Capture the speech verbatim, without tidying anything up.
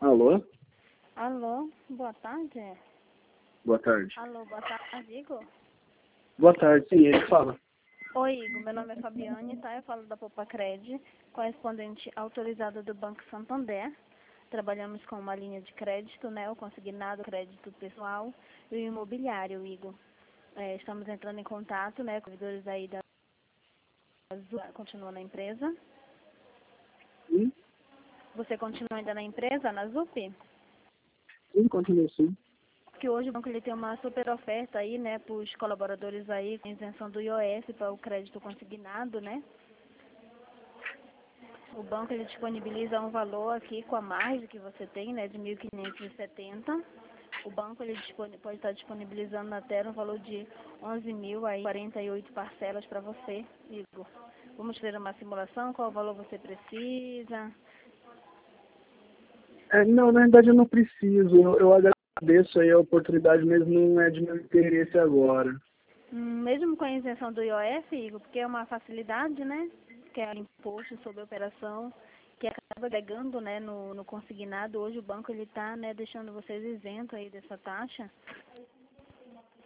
Alô? Alô, boa tarde. Boa tarde. Alô, boa tarde, Igor. Boa tarde, sim, ele fala. Oi, Igor, meu nome é Fabiane, tá? Eu falo da Popacred, correspondente autorizada do Banco Santander. Trabalhamos com uma linha de crédito, né? O consignado, crédito pessoal e o imobiliário, Igor. É, estamos entrando em contato, né? Com os servidores aí da Azul, continua na empresa. Sim, Você continua ainda na empresa, na ZUP? sim, continua sim. Que hoje o banco ele tem uma super oferta aí, né, para os colaboradores aí, com isenção do I O S para o crédito consignado, né? O banco ele disponibiliza um valor aqui com a margem que você tem, né, de mil quinhentos e setenta. O banco ele dispone, pode estar disponibilizando até um valor de onze mil aí, quarenta e oito parcelas para você, Igor. Vamos fazer uma simulação, qual valor você precisa? É, não, na verdade eu não preciso. Eu, eu agradeço aí a oportunidade, mas não é de meu interesse agora. Hum, mesmo com a isenção do I O S, Igor, porque é uma facilidade, né? Que é imposto sobre a operação, que acaba agregando, né, no, no consignado. Hoje o banco ele está, né, deixando vocês isentos aí dessa taxa.